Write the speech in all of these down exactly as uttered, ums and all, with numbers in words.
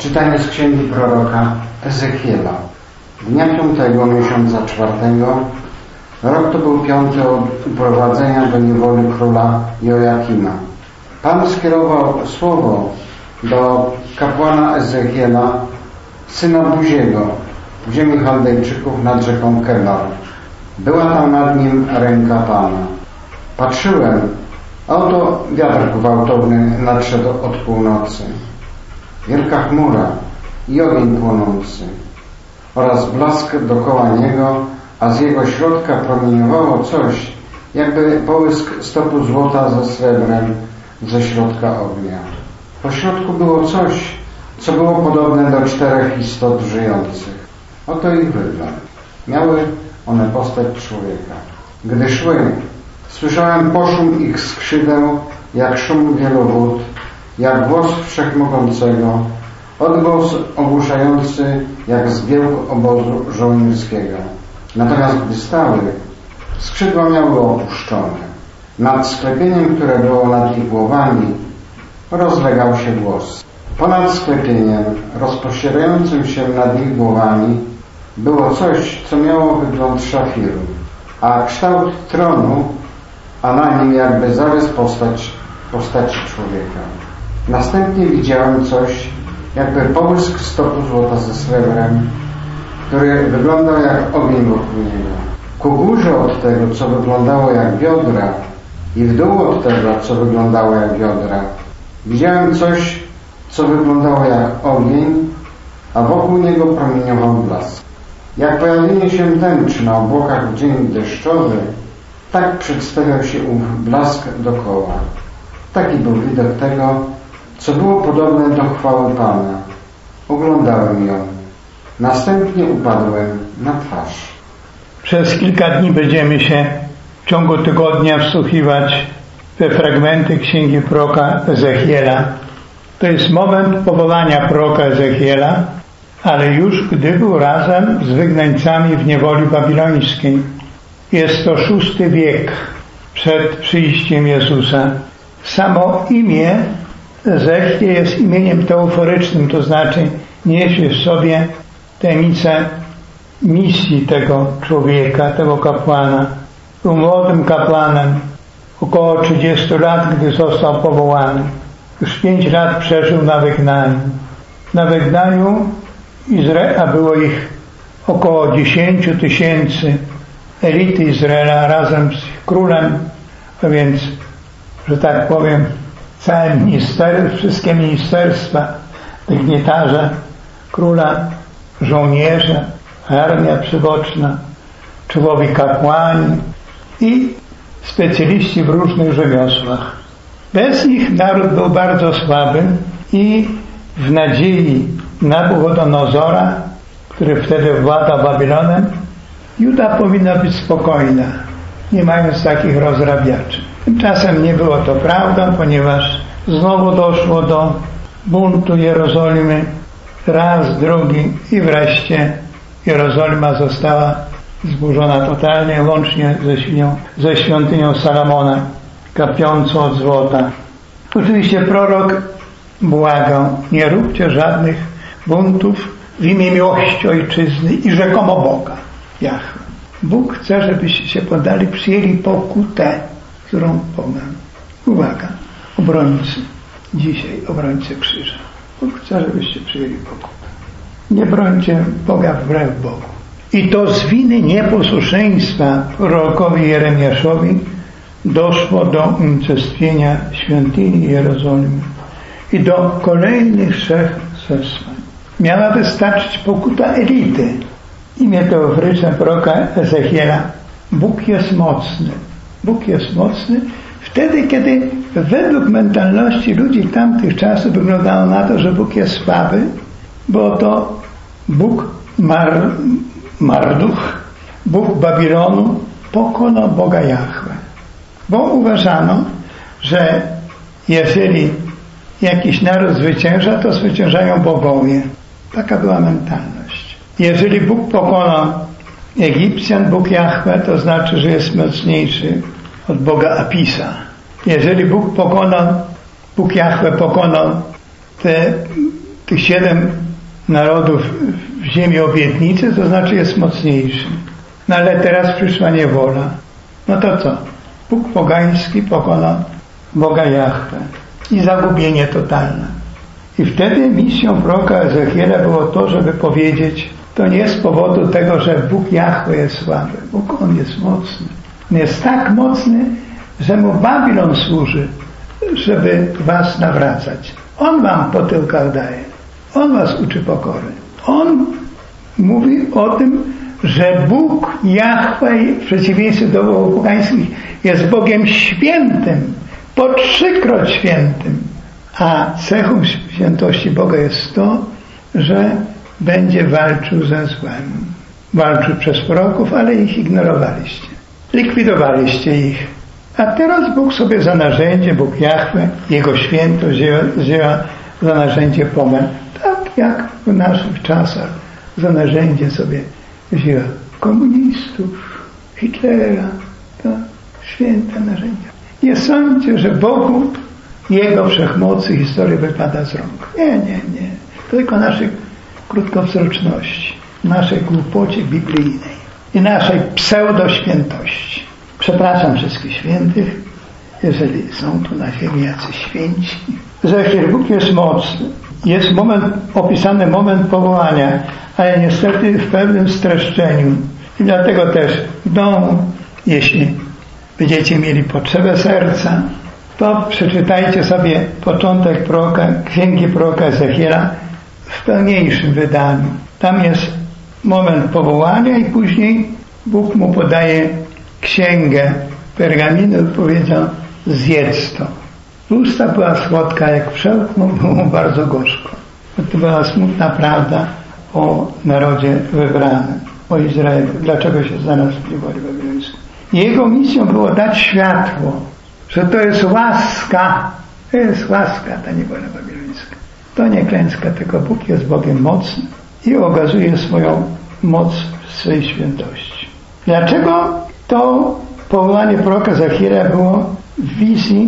Czytanie z księgi proroka Ezechiela. Dnia piątego miesiąca czwartego, rok to był piąty od uprowadzenia do niewoli króla Joakima. Pan skierował słowo do kapłana Ezechiela, syna Buziego, w ziemi Chaldejczyków nad rzeką Kebar. Była tam nad nim ręka Pana. Patrzyłem, a oto wiatr gwałtowny nadszedł od północy. Wielka chmura i ogień płonący oraz blask dokoła niego, a z jego środka promieniowało coś, jakby połysk stopu złota ze srebrem ze środka ognia. Po środku było coś, co było podobne do czterech istot żyjących. Oto ich wygląd. Miały one postać człowieka. Gdy szły, słyszałem poszum ich skrzydeł, jak szum wielu wód, jak głos Wszechmogącego, odgłos ogłuszający, jak zgiełk obozu żołnierskiego. Natomiast gdy stały, skrzydła miały opuszczone. Nad sklepieniem, które było nad ich głowami, rozlegał się głos. Ponad sklepieniem, rozpościerającym się nad ich głowami, było coś, co miało wygląd szafiru, a kształt tronu, a na nim jakby zarys postać, postaci człowieka. Następnie widziałem coś, jakby połysk stopu złota ze srebrem, który wyglądał jak ogień wokół niego. Ku górze od tego, co wyglądało jak biodra, i w dół od tego, co wyglądało jak biodra, widziałem coś, co wyglądało jak ogień, a wokół niego promieniował blask. Jak pojawienie się tęczy na obłokach w dzień deszczowy, tak przedstawiał się ów blask dokoła. Taki był widok tego, co było podobne do chwały Pana. Oglądałem ją. Następnie upadłem na twarz. Przez kilka dni będziemy się w ciągu tygodnia wsłuchiwać we fragmenty księgi proroka Ezechiela. To jest moment powołania proroka Ezechiela, ale już gdy był razem z wygnańcami w niewoli babilońskiej. Jest to szósty wiek przed przyjściem Jezusa. Samo imię Ezechiel jest imieniem teoforycznym, to znaczy niesie w sobie tajemnicę misji tego człowieka, tego kapłana. Był młodym kapłanem, około trzydziestu lat, gdy został powołany. Już pięć lat przeżył na wygnaniu. Na wygnaniu Izraela było ich około dziesięciu tysięcy elity Izraela razem z królem, a więc, że tak powiem, całe ministerstwo, wszystkie ministerstwa, dygnitarze króla, żołnierze, armia przyboczna, czołowi kapłani i specjaliści w różnych rzemiosłach. Bez nich naród był bardzo słaby i w nadziei Nabuchodonozora, który wtedy władał Babilonem, Juda powinna być spokojna, nie mając takich rozrabiaczy. Tymczasem nie było to prawdą, ponieważ znowu doszło do buntu Jerozolimy, raz, drugi i wreszcie Jerozolima została zburzona totalnie, łącznie ze, śnią, ze świątynią Salomona, kapiącą od złota. Oczywiście prorok błagał, nie róbcie żadnych buntów w imię miłości ojczyzny i rzekomo Boga, Jahwe. Bóg chce, żebyście się podali, przyjęli pokutę, którą podam. Uwaga, obrońcy, dzisiaj obrońcy krzyża. Bóg chce, żebyście przyjęli pokutę. Nie brońcie Boga wbrew Bogu. I to z winy nieposłuszeństwa prorokowi Jeremiaszowi doszło do unicestwienia świątyni Jerozolimy i do kolejnych trzech zesłań. Miała wystarczyć pokuta elity. Imię teoforyczne proroka Ezechiela. Bóg jest mocny. Bóg jest mocny wtedy, kiedy według mentalności ludzi tamtych czasów wyglądało na to, że Bóg jest słaby, bo to Bóg Mar, Marduch, Bóg Babilonu pokonał Boga Jahwe. Bo uważano, że jeżeli jakiś naród zwycięża, to zwyciężają bogowie. Taka była mentalność. Jeżeli Bóg pokonał Egipcjan, Bóg Jahwe, to znaczy, że jest mocniejszy od Boga Apisa. Jeżeli Bóg pokonał, Bóg Jahwe pokonał te tych siedem narodów w ziemi obietnicy, to znaczy jest mocniejszy. No ale teraz przyszła niewola. No to co? Bóg pogański pokonał Boga Jahwe i zagubienie totalne. I wtedy misją proroka Ezechiela było to, żeby powiedzieć, to nie z powodu tego, że Bóg Jahwe jest słaby. Bóg, On jest mocny. On jest tak mocny, że Mu Babilon służy, żeby was nawracać. On wam po tyłkach daje. On was uczy pokory. On mówi o tym, że Bóg Jahwe w przeciwieństwie do bogów pogańskich jest Bogiem świętym, po trzykroć świętym. A cechą świętości Boga jest to, że będzie walczył ze złem. Walczył przez proroków, ale ich ignorowaliście. Likwidowaliście ich. A teraz Bóg sobie za narzędzie, Bóg Jahwe, Jego świętość wzięła, wzięła za narzędzie pomęd. Tak jak w naszych czasach za narzędzie sobie wzięła komunistów, Hitlera. To święte narzędzia. Nie sądźcie, że Bogu Jego wszechmocy historia wypada z rąk. Nie, nie, nie. To tylko naszej krótkowzroczności, naszej głupocie biblijnej i naszej pseudoświętości. Przepraszam wszystkich świętych, jeżeli są tu na ziemi jacyś święci. Ezechiel, Bóg jest mocny. Jest moment, opisany moment powołania, ale niestety w pewnym streszczeniu. I dlatego też w domu, jeśli będziecie mieli potrzebę serca, to przeczytajcie sobie początek proroka, księgi proroka Ezechiela w pełniejszym wydaniu. Tam jest moment powołania i później Bóg mu podaje księgę pergaminu i powiedział: zjedz to. Usta była słodka jak przełknął, było mu bardzo gorzko. To była smutna prawda o narodzie wybranym, o Izraelu. Dlaczego się znalazł w niewoli babilońskiej? Jego misją było dać światło, że to jest łaska. To jest łaska, ta niewola babilońska. To nie klęska, tylko Bóg jest Bogiem mocnym i okazuje swoją moc w swej świętości. Dlaczego to powołanie proroka Ezechiela było w wizji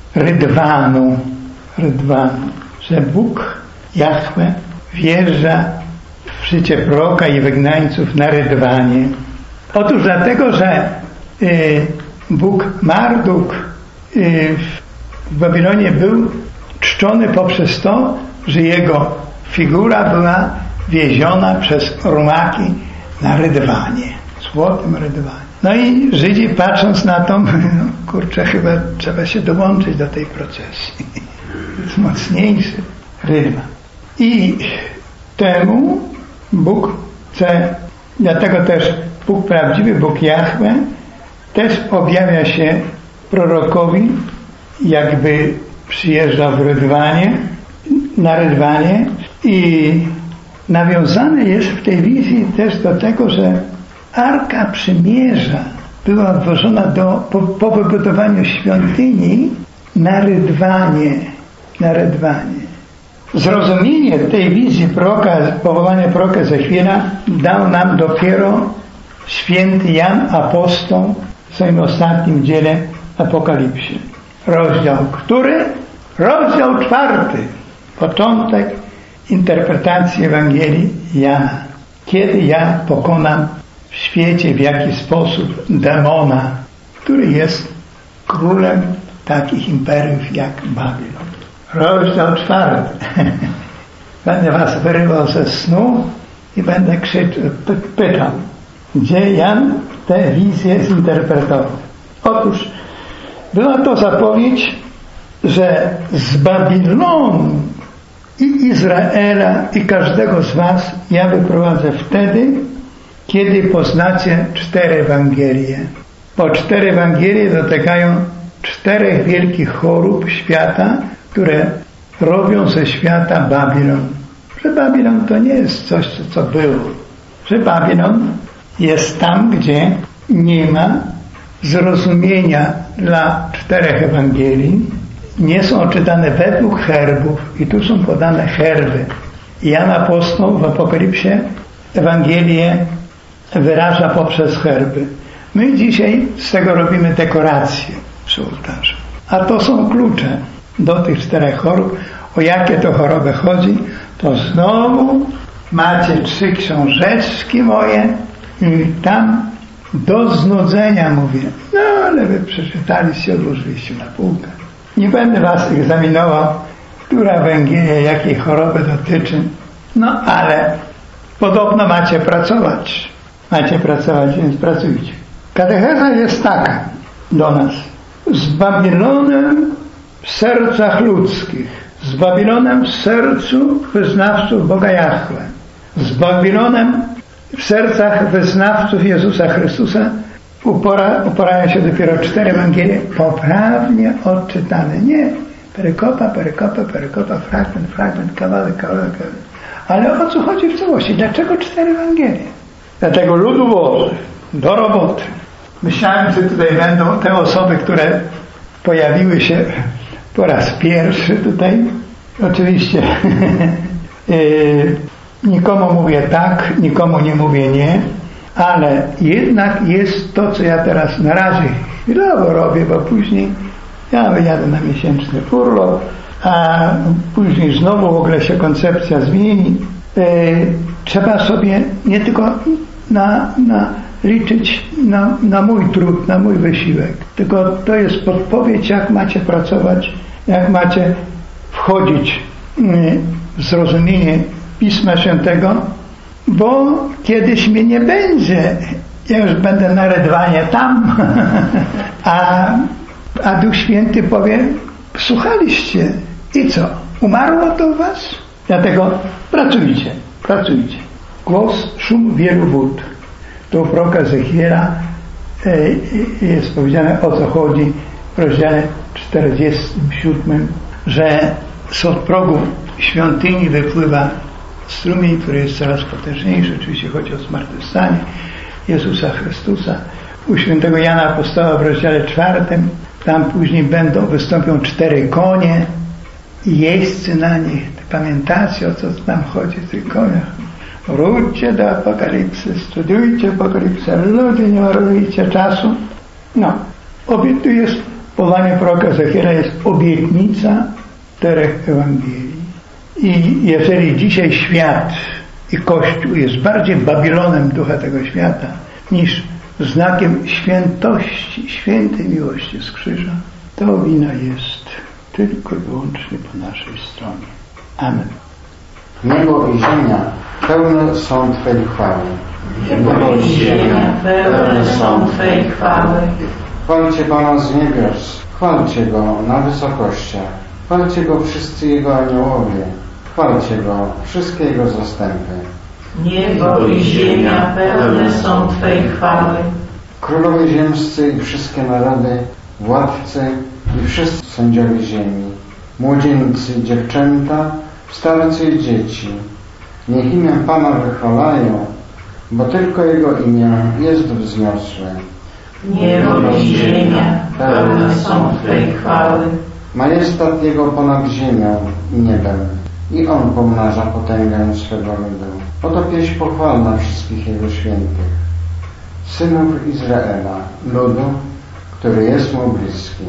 rydwanu, rydwanu, że Bóg Jahwe wjeżdża w życie proroka i wygnańców na rydwanie? Otóż dlatego, że y, Bóg Marduk y, w Babilonie był czczony poprzez to, że jego figura była wieziona przez rumaki na rydwanie, złotym rydwanie. No i Żydzi, patrząc na to, no kurczę, chyba trzeba się dołączyć do tej procesji. To jest mocniejszy rydwan. I temu Bóg chce, dlatego też Bóg prawdziwy, Bóg Jahwe, też objawia się prorokowi, jakby przyjeżdżał w rydwanie, na rydwanie, i nawiązane jest w tej wizji też do tego, że Arka Przymierza była włożona do, po, po wybudowaniu świątyni na rydwanie, na rydwanie. Zrozumienie tej wizji proroka, powołania proroka Ezechiela dał nam dopiero święty Jan Apostoł w swoim ostatnim dziele Apokalipsie. Rozdział który? Rozdział czwarty. Początek interpretacji Ewangelii Jana. Kiedy ja pokonam w świecie w jaki sposób demona, który jest królem takich imperiów jak Babilon. Rozdział czwarty. Będę was wyrywał ze snu i będę krzyczał, pytał, gdzie Jan tę wizję zinterpretował. Otóż była to zapowiedź, że z Babilonu i Izraela i każdego z was ja wyprowadzę wtedy, kiedy poznacie cztery Ewangelie. Bo cztery Ewangelie dotykają czterech wielkich chorób świata, które robią ze świata Babilon. Że Babilon to nie jest coś, co było. Że Babilon jest tam, gdzie nie ma zrozumienia dla czterech Ewangelii, nie są czytane według herbów i tu są podane herby. Jan Apostoł w Apokalipsie Ewangelię wyraża poprzez herby. My dzisiaj z tego robimy dekoracje przy ołtarzu. A to są klucze do tych czterech chorób. O jakie to choroby chodzi, to znowu macie trzy książeczki moje i tam do znudzenia mówię, no ale wy przeczytaliście, odłożyliście na półkę. Nie będę was egzaminował, która Ewangelia jakiej choroby dotyczy, no ale podobno macie pracować. Macie pracować, więc pracujcie. Katecheza jest taka do nas. Z Babilonem w sercach ludzkich, z Babilonem w sercu wyznawców Boga Jahwe, z Babilonem w sercach wyznawców Jezusa Chrystusa upora, uporają się dopiero cztery Ewangelie poprawnie odczytane. Nie perykopa, perykopa, perykopa, fragment, fragment, kawałek, kawałek, kawałek. Ale o co chodzi w całości? Dlaczego cztery Ewangelie? Dlatego ludu Boży, do roboty. Myślałem, że tutaj będą te osoby, które pojawiły się po raz pierwszy tutaj. Oczywiście yy, nikomu mówię tak, nikomu nie mówię nie, ale jednak jest to, co ja teraz na razie chwilowo robię, bo później ja wyjadę na miesięczny urlop, a później znowu w ogóle się koncepcja zmieni. Yy, trzeba sobie nie tylko na, na liczyć na, na mój trud, na mój wysiłek, tylko to jest podpowiedź, jak macie pracować, jak macie wchodzić w zrozumienie Pisma Świętego, bo kiedyś mnie nie będzie. Ja już będę na rydwanie tam, a, a Duch Święty powie, słuchaliście i co? Umarło to u was? Dlatego pracujcie, pracujcie. Głos, szum wielu wód. Tu w proroka Ezechiela jest powiedziane, o co chodzi w rozdziale czterdziestym siódmym, że z od progu świątyni wypływa strumień, który jest coraz potężniejszy. Oczywiście chodzi o zmartwychwstanie Jezusa Chrystusa. U świętego Jana Apostoła w rozdziale czwartym, tam później będą, wystąpią cztery konie i jeźdźcy na nich. Pamiętacie, o co tam chodzi w tych koniach? Wróćcie do Apokalipsy, studiujcie Apokalipsę, ludzie, nie marnujcie czasu. No, tu jest, powołanie proroka Ezechiela jest obietnica czterech Ewangelii. I jeżeli dzisiaj świat i Kościół jest bardziej Babilonem ducha tego świata niż znakiem świętości, świętej miłości z krzyża, to wina jest tylko i wyłącznie po naszej stronie. Amen. Niebo i ziemia pełne są Twej chwały. Niebo i ziemia pełne są Twej chwały. Chwalcie Pana z niebios, chwalcie Go na wysokościach, chwalcie Go wszyscy Jego aniołowie, chwalcie Go wszystkie Jego zastępy. Niebo i ziemia pełne są Twej chwały. Królowie ziemscy i wszystkie narody, władcy i wszyscy sędziowie ziemi, młodzieńcy, dziewczęta, starcy i dzieci, niech imię Pana wychwalają, bo tylko Jego imię jest wzniosłe. Niebo i ziemia pełne są Twej chwały. Majestat Jego ponad ziemią i niebem, i On pomnaża potęgę swego ludu. Oto pieśń pochwalna wszystkich Jego świętych, synów Izraela, ludu, który jest Mu bliski.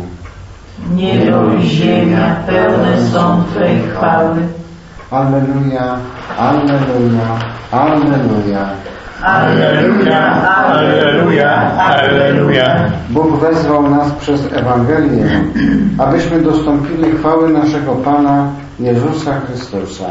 Niebo i ziemia pełne są Twej chwały. Alleluja, alleluja, alleluja. Alleluja, alleluja, alleluja. Bóg wezwał nas przez Ewangelię, abyśmy dostąpili chwały naszego Pana Jezusa Chrystusa.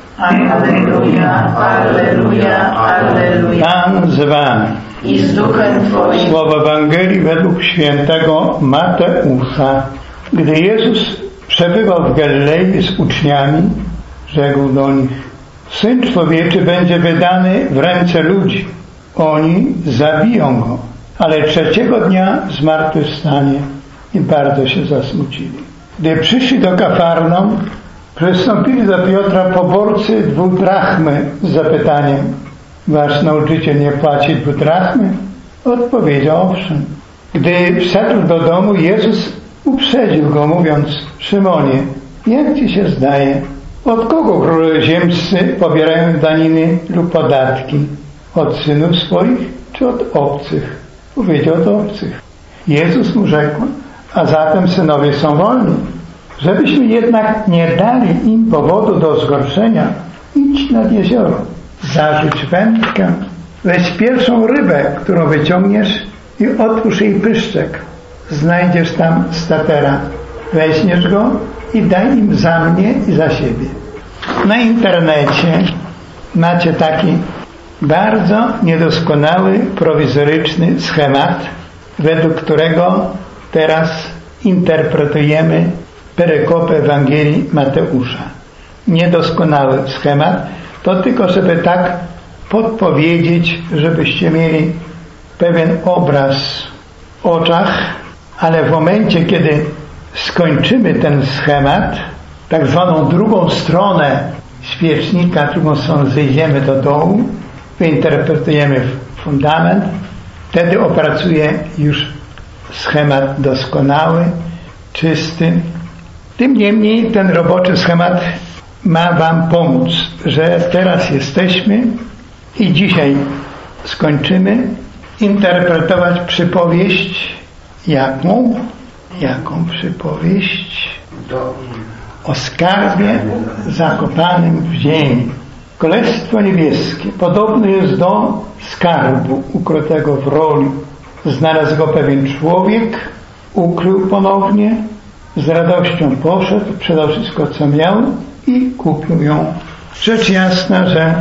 Alleluja, alleluja, alleluja. Pan z wami. I z duchem Twoim. Słowo Ewangelii według świętego Mateusza. Gdy Jezus przebywał w Galilei z uczniami, rzekł do nich: Syn Człowieczy będzie wydany w ręce ludzi. Oni zabiją Go, ale trzeciego dnia zmartwychwstanie. I bardzo się zasmucili. Gdy przyszli do Kafarnaum, przystąpili do Piotra poborcy dwudrachmy z zapytaniem: Wasz nauczyciel nie płaci dwudrachmy? Odpowiedział: owszem. Gdy wszedł do domu, Jezus uprzedził go, mówiąc: Szymonie, jak ci się zdaje, od kogo królowie ziemscy pobierają daniny lub podatki? Od synów swoich czy od obcych? Powiedział: od obcych. Jezus mu rzekł: a zatem synowie są wolni. Żebyśmy jednak nie dali im powodu do zgorszenia, Idź nad jezioro, zarzuć wędkę, weź pierwszą rybę, którą wyciągniesz i otwórz jej pyszczek. Znajdziesz tam statera. Weźmiesz go i daj im za mnie i za siebie. Na internecie macie taki bardzo niedoskonały, prowizoryczny schemat, według którego teraz interpretujemy perykopę Ewangelii Mateusza. Niedoskonały schemat, to tylko żeby tak podpowiedzieć, żebyście mieli pewien obraz w oczach, ale w momencie, kiedy skończymy ten schemat, tak zwaną drugą stronę świecznika, drugą stronę zejdziemy do dołu, wyinterpretujemy fundament, wtedy opracuję już schemat doskonały, czysty. Tym niemniej ten roboczy schemat ma wam pomóc, że teraz jesteśmy i dzisiaj skończymy interpretować przypowieść. Jaką? Jaką przypowieść? O skarbie zakopanym w ziemi. Królestwo niebieskie podobne jest do skarbu ukrytego w roli. Znalazł go pewien człowiek, ukrył ponownie, z radością poszedł, sprzedał wszystko co miał i kupił ją. Rzecz jasna, że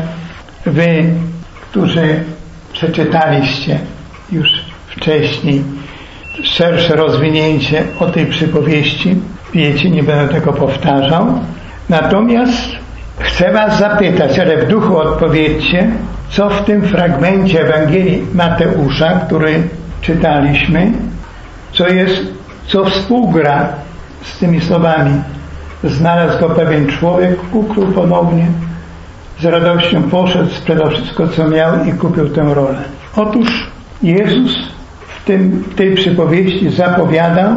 wy, którzy przeczytaliście już wcześniej szersze rozwinięcie o tej przypowieści, wiecie, nie będę tego powtarzał. Natomiast chcę was zapytać, ale w duchu odpowiedzcie, co w tym fragmencie Ewangelii Mateusza, który czytaliśmy, co jest, co współgra z tymi słowami. Znalazł go pewien człowiek, ukrył ponownie, z radością poszedł, sprzedał wszystko co miał i kupił tę rolę. Otóż Jezus w tym, tej przypowieści zapowiadał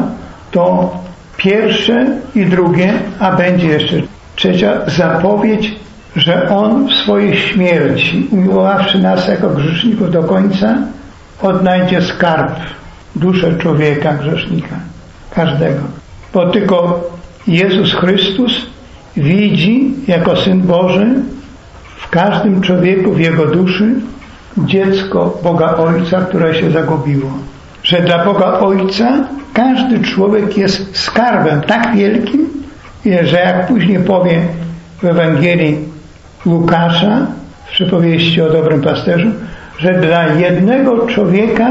to pierwsze i drugie, a będzie jeszcze trzecia zapowiedź, że On w swojej śmierci, umiłowawszy nas jako grzeszników do końca, odnajdzie skarb, duszę człowieka, grzesznika, każdego. Bo tylko Jezus Chrystus widzi jako Syn Boży w każdym człowieku, w jego duszy, dziecko Boga Ojca, które się zagubiło. Że dla Boga Ojca każdy człowiek jest skarbem tak wielkim, że jak później powie w Ewangelii Łukasza, w przypowieści o dobrym pasterzu, że dla jednego człowieka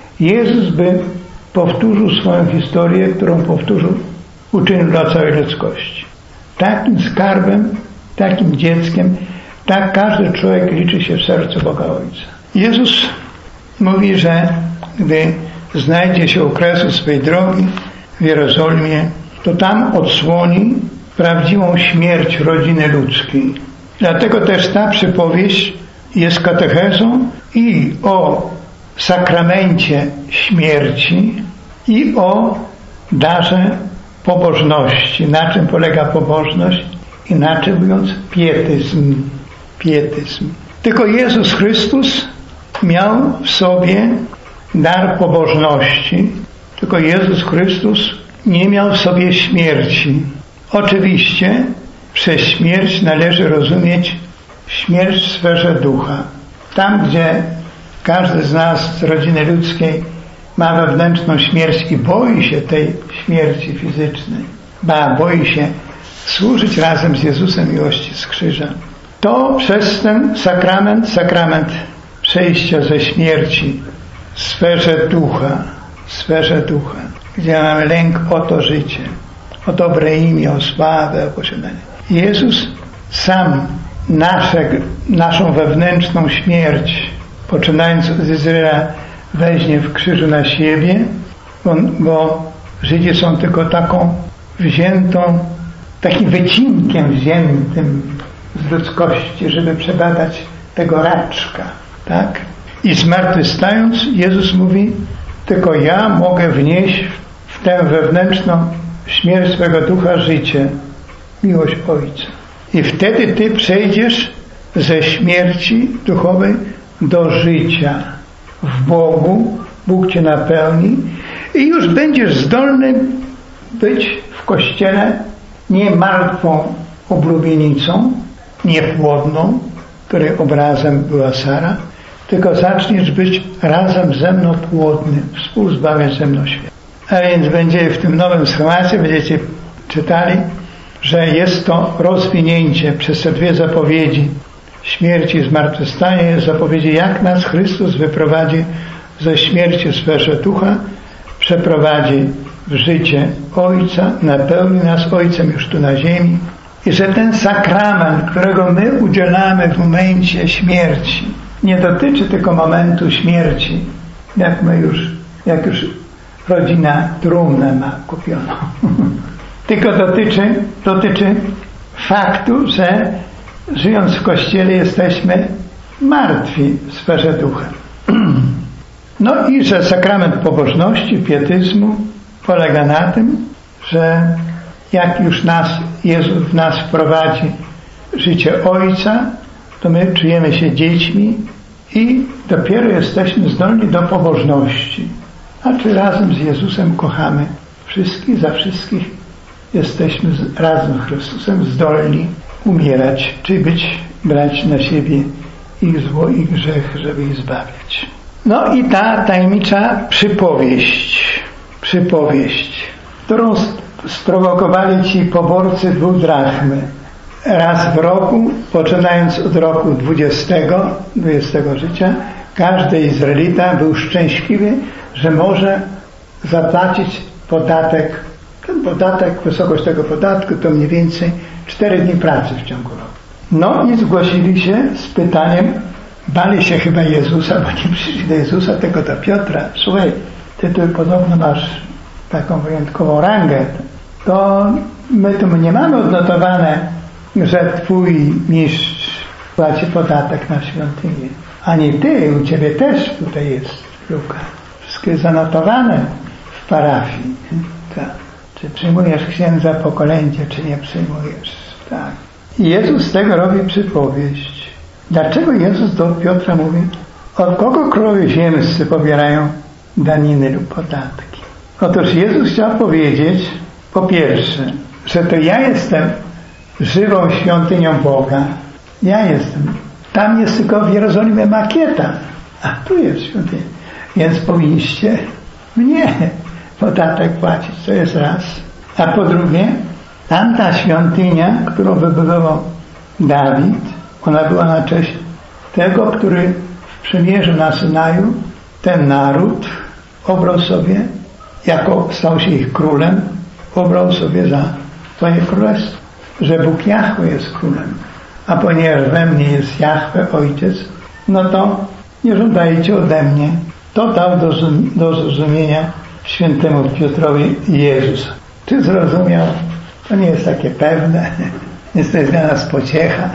Jezus by powtórzył swoją historię, którą powtórzył, uczynił dla całej ludzkości. Takim skarbem, takim dzieckiem, tak każdy człowiek liczy się w sercu Boga Ojca. Jezus mówi, że gdy znajdzie się u kresu swej drogi w Jerozolimie, to tam odsłoni prawdziwą śmierć rodziny ludzkiej. Dlatego też ta przypowieść jest katechezą i o sakramencie śmierci, i o darze pobożności. Na czym polega pobożność? Inaczej mówiąc, pietyzm. Pietyzm. Tylko Jezus Chrystus miał w sobie dar pobożności. Tylko Jezus Chrystus nie miał w sobie śmierci. Oczywiście przez śmierć należy rozumieć śmierć w sferze ducha. Tam, gdzie każdy z nas z rodziny ludzkiej ma wewnętrzną śmierć i boi się tej śmierci fizycznej, ba, boi się służyć razem z Jezusem miłości z krzyża, to przez ten sakrament, sakrament przejścia ze śmierci w sferze ducha, w sferze ducha, gdzie mamy lęk o to życie, o dobre imię, o sławę, o posiadanie. Jezus sam nasze, naszą wewnętrzną śmierć, poczynając z Izraela, weźmie w krzyżu na siebie, bo, bo Żydzi są tylko taką wziętą, takim wycinkiem wziętym z ludzkości, żeby przebadać tego raczka, tak? I zmartwychwstając, Jezus mówi, tylko ja mogę wnieść w tę wewnętrzną śmierć swego ducha życie, miłość Ojca. I wtedy ty przejdziesz ze śmierci duchowej do życia w Bogu, Bóg cię napełni i już będziesz zdolny być w Kościele nie martwą oblubienicą, niepłodną, której obrazem była Sara, tylko zaczniesz być razem ze mną płodny, współzbawiać ze mną świat. A więc będzie w tym nowym schemacie, będziecie czytali, że jest to rozwinięcie przez te dwie zapowiedzi śmierci i zmartwychwstania, jest zapowiedzi, jak nas Chrystus wyprowadzi ze śmierci w sferze ducha, przeprowadzi w życie Ojca, napełni nas Ojcem już tu na ziemi i że ten sakrament, którego my udzielamy w momencie śmierci, nie dotyczy tylko momentu śmierci, jak my już, jak już rodzina trumnę ma kupioną, tylko dotyczy, dotyczy faktu, że żyjąc w Kościele jesteśmy martwi w sferze ducha. No i że sakrament pobożności, pietyzmu polega na tym, że jak już nas, Jezus w nas wprowadzi życie Ojca, to my czujemy się dziećmi i dopiero jesteśmy zdolni do pobożności. A czy razem z Jezusem kochamy wszystkich, za wszystkich jesteśmy razem z Chrystusem zdolni umierać, czy być, brać na siebie ich zło i grzech, żeby ich zbawiać. No i ta tajemnicza przypowieść, przypowieść, którą sprowokowali ci poborcy dwóch drachmy. Raz w roku, poczynając od roku dwudziestego, dwudziestego życia, każdy Izraelita był szczęśliwy, że może zapłacić podatek. Ten podatek, wysokość tego podatku to mniej więcej cztery dni pracy w ciągu roku. No i zgłosili się z pytaniem, bali się chyba Jezusa, bo nie przyszli do Jezusa, tylko do Piotra. Słuchaj, ty tu podobno masz taką wyjątkową rangę, to my tu nie mamy odnotowane, że twój mistrz płaci podatek na świątynię. Ani ty, u ciebie też tutaj jest luka. Wszystko jest zanotowane w parafii. Tak. Czy przyjmujesz księdza po kolędzie, czy nie przyjmujesz. Tak. I Jezus z tego robi przypowieść. Dlaczego Jezus do Piotra mówi, od kogo królowie ziemscy pobierają daniny lub podatki? Otóż Jezus chciał powiedzieć, po pierwsze, że to ja jestem żywą świątynią Boga. Ja jestem. Tam jest tylko w Jerozolimie makieta, a tu jest świątynia. Więc powinniście mnie podatek płacić. To jest raz. A po drugie, tamta świątynia, którą wybudował Dawid, ona była na cześć tego, który w przymierzu na Synaju ten naród obrał sobie, jako stał się ich królem, obrał sobie za swoje królestwo, że Bóg Jahwe jest królem. A ponieważ we mnie jest Jahwe, Ojciec, no to nie żądajcie ode mnie. To dał do, do zrozumienia świętemu Piotrowi Jezus. Czy zrozumiał? To nie jest takie pewne. Jest to jest dla nas pociecha.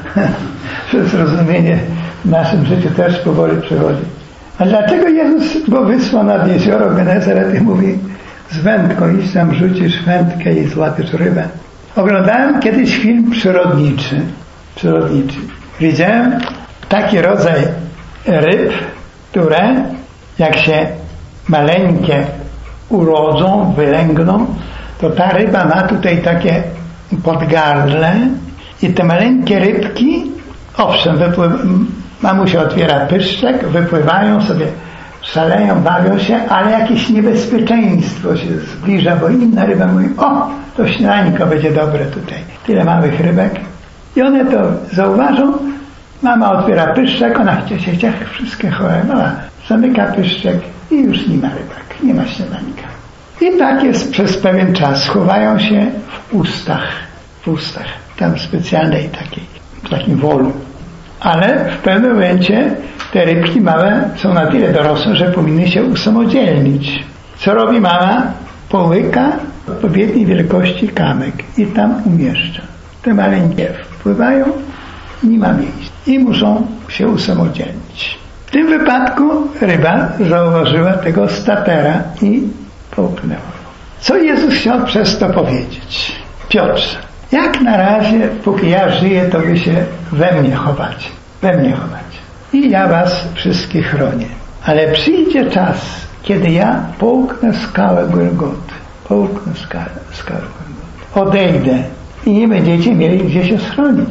Że zrozumienie w naszym życiu też powoli przychodzi. A dlaczego Jezus go wysłał nad jezioro Genezaret i mówi, z wędką idź tam, rzucisz wędkę i złapiesz rybę? Oglądałem kiedyś film przyrodniczy. Przyrodniczy. Widziałem taki rodzaj ryb, które jak się maleńkie urodzą, wylęgną, to ta ryba ma tutaj takie podgardle i te maleńkie rybki, owszem, wypływ- mamusia otwiera pyszczek, wypływają sobie, szaleją, bawią się, ale jakieś niebezpieczeństwo się zbliża, bo inna ryba mówi, o, to śniadanko będzie dobre tutaj, tyle małych rybek. I one to zauważą, mama otwiera pyszczek, ona chce się, ciach, wszystkie chore, mama zamyka pyszczek i już nie ma rybek, nie ma śniadanka. I tak jest przez pewien czas, chowają się w ustach, w ustach, tam specjalnej takiej, w takim wolu. Ale w pewnym momencie te rybki małe są na tyle dorosłe, że powinny się usamodzielnić. Co robi mama? Połyka odpowiedniej wielkości kamyk i tam umieszcza. Te maleńkie wpływają, nie ma miejsca i muszą się usamodzielnić. W tym wypadku ryba zauważyła tego statera i połknęła. Co Jezus chciał przez to powiedzieć? Piotrze, jak na razie, póki ja żyję, to wy się we mnie chowacie. We mnie chowacie. I ja was wszystkich chronię. Ale przyjdzie czas, kiedy ja połknę skałę Golgoty. Połknę skałę, skałę Golgoty. Odejdę i nie będziecie mieli gdzie się schronić.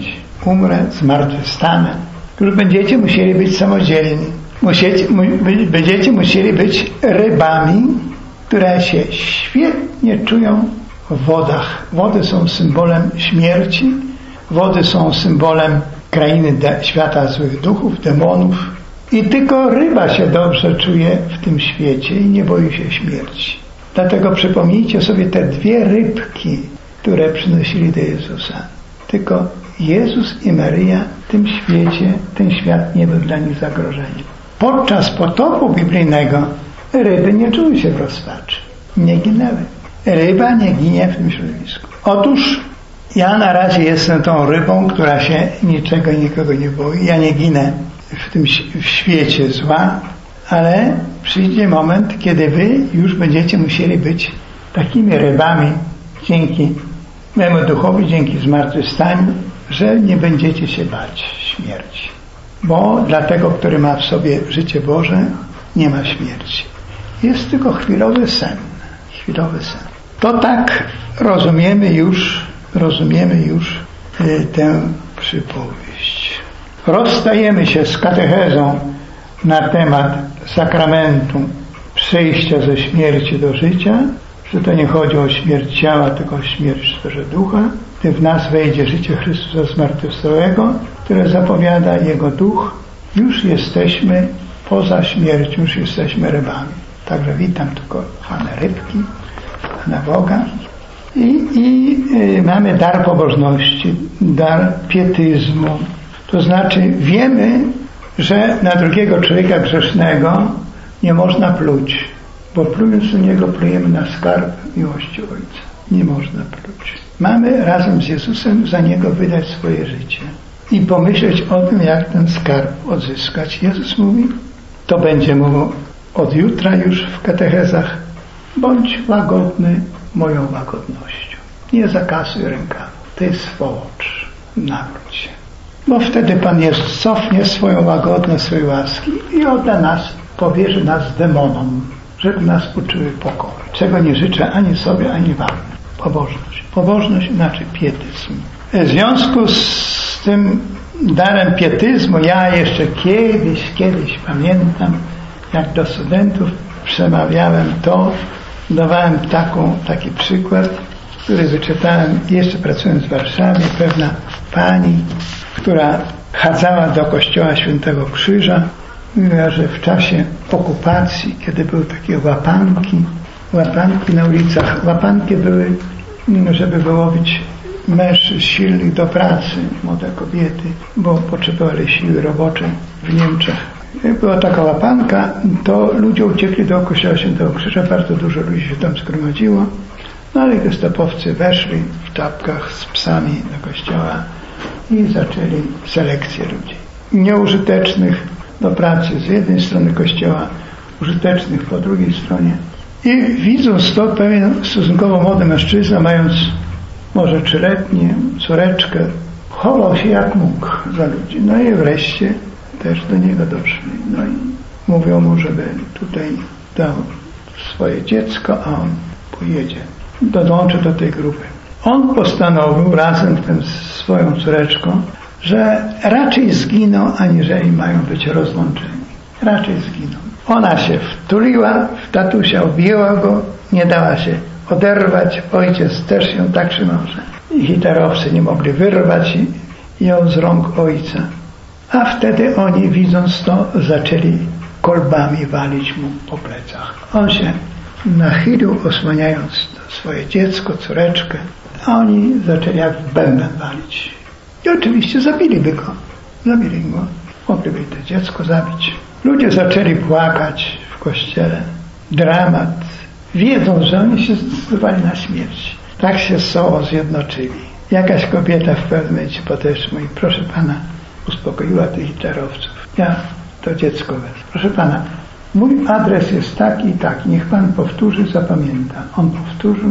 umrę, zmartwychwstanę. Już będziecie musieli być samodzielni. Musicie, mu, będziecie musieli być rybami, które się świetnie czują w wodach. Wody są symbolem śmierci, wody są symbolem krainy de, świata złych duchów, demonów. I tylko ryba się dobrze czuje w tym świecie i nie boi się śmierci. Dlatego przypomnijcie sobie te dwie rybki, które przynosili do Jezusa. Tylko Jezus i Maryja w tym świecie, ten świat nie był dla nich zagrożeniem. Podczas potopu biblijnego ryby nie czuły się w rozpaczy. Nie ginęły. Ryba nie ginie w tym środowisku. Otóż ja na razie jestem tą rybą, która się niczego i nikogo nie boi. Ja nie ginę w tym w świecie zła, ale przyjdzie moment, kiedy wy już będziecie musieli być takimi rybami dzięki memu duchowi, dzięki zmartwychwstaniu, że nie będziecie się bać śmierci. Bo dla tego, który ma w sobie życie Boże, nie ma śmierci. Jest tylko chwilowy sen. Chwilowy sen. To tak rozumiemy już, rozumiemy już y, tę przypowieść. Rozstajemy się z katechezą na temat sakramentu przejścia ze śmierci do życia, że to nie chodzi o śmierć ciała, tylko o śmierć w sferze ducha. Gdy w nas wejdzie życie Chrystusa zmartwychwstałego, które zapowiada Jego duch, już jesteśmy poza śmiercią, już jesteśmy rybami. Także witam tu kochane rybki, Pana Boga. I, i y, mamy dar pobożności, dar pietyzmu. To znaczy wiemy, że na drugiego człowieka grzesznego nie można pluć, bo plując do niego plujemy na skarb miłości Ojca. Nie można pluć. Mamy razem z Jezusem za niego wydać swoje życie i pomyśleć o tym, jak ten skarb odzyskać. Jezus mówi, to będzie mu od jutra już w katechezach, bądź łagodny moją łagodnością. Nie zakasuj rękami. To jest swołocz. Nawróć się. Bo wtedy Pan Jezus cofnie swoją łagodność, swojej łaski i odda nas, powierzy nas demonom, żeby nas uczyły pokory. Czego nie życzę ani sobie, ani wam. Pobożność. Pobożność znaczy pietyzm. W związku z tym darem pietyzmu ja jeszcze kiedyś, kiedyś pamiętam, jak do studentów przemawiałem to, dawałem taką, taki przykład, który wyczytałem jeszcze pracując w Warszawie. Pewna pani, która chadzała do kościoła Świętego Krzyża, mówiła, że w czasie okupacji, kiedy były takie łapanki, łapanki na ulicach, łapanki były, żeby wyłowić mężczyzn silnych do pracy, młode kobiety, bo potrzebowali siły roboczej w Niemczech. Jak była taka łapanka, to ludzie uciekli do kościoła Świętego Krzyża, bardzo dużo ludzi się tam zgromadziło, no ale gestapowcy weszli w czapkach z psami do kościoła i zaczęli selekcję ludzi. Nieużytecznych do pracy z jednej strony kościoła, użytecznych po drugiej stronie. I widząc to, pewien stosunkowo młody mężczyzna, mając może trzyletnie córeczkę, chował się jak mógł za ludzi. No i wreszcie też do niego doszli. No i mówią mu, żeby tutaj dał swoje dziecko, a on pojedzie. Dołączy do tej grupy. On postanowił razem z tym swoją córeczką, że raczej zginą, aniżeli mają być rozłączeni. Raczej zginą. Ona się wtuliła w tatusia, objęła go, nie dała się oderwać. Ojciec też ją tak trzymał, że hitlerowcy nie mogli wyrwać ją z rąk ojca. A wtedy oni, widząc to, zaczęli kolbami walić mu po plecach. On się nachylił, osłaniając swoje dziecko, córeczkę, a oni zaczęli jak w bęben walić. I oczywiście zabiliby go. Zabili go. Mogliby to dziecko zabić. Ludzie zaczęli płakać w kościele. Dramat. Wiedząc, że oni się zdecydowali na śmierć. Tak się z sobą zjednoczyli. Jakaś kobieta w pewnym momencie podeszła i proszę pana, uspokoiła tych hitlerowców. Ja to dziecko wezmę. Proszę pana, mój adres jest taki i taki. Niech pan powtórzy, zapamięta. On powtórzył.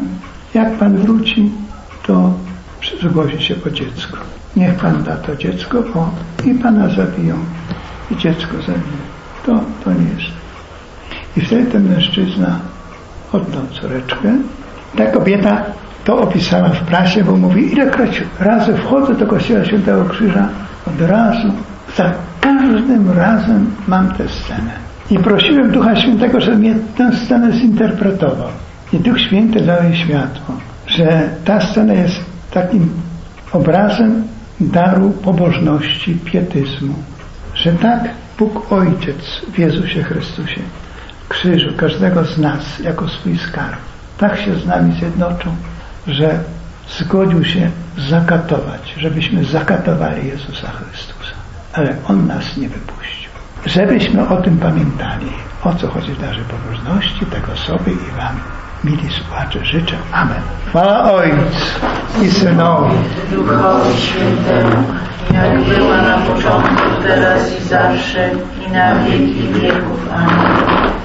Jak pan wróci, to zgłosi się po dziecko. Niech pan da to dziecko, o, i pana zabiją. I dziecko zabiją. To, to nie jest. I wtedy ten mężczyzna oddał córeczkę. Ta kobieta to opisała w prasie, bo mówi, ilekroć razy wchodzę do Kościoła Świętego Krzyża, od razu, za każdym razem mam tę scenę. I prosiłem Ducha Świętego, żeby mnie tę scenę zinterpretował. I Duch Święty dał jej światło, że ta scena jest takim obrazem daru pobożności, pietyzmu. Że tak Bóg Ojciec w Jezusie Chrystusie, krzyżu każdego z nas jako swój skarb, tak się z nami zjednoczył, że zgodził się zakatować, żebyśmy zakatowali Jezusa Chrystusa. Ale On nas nie wypuścił. Żebyśmy o tym pamiętali, o co chodzi w darze pobożności, tego sobie i wam, mili słuchacze, życzę. Amen. Chwała Ojcu i Synowi, Duchowi Świętemu, jak była na początku, teraz i zawsze, i na wieki wieków. Amen.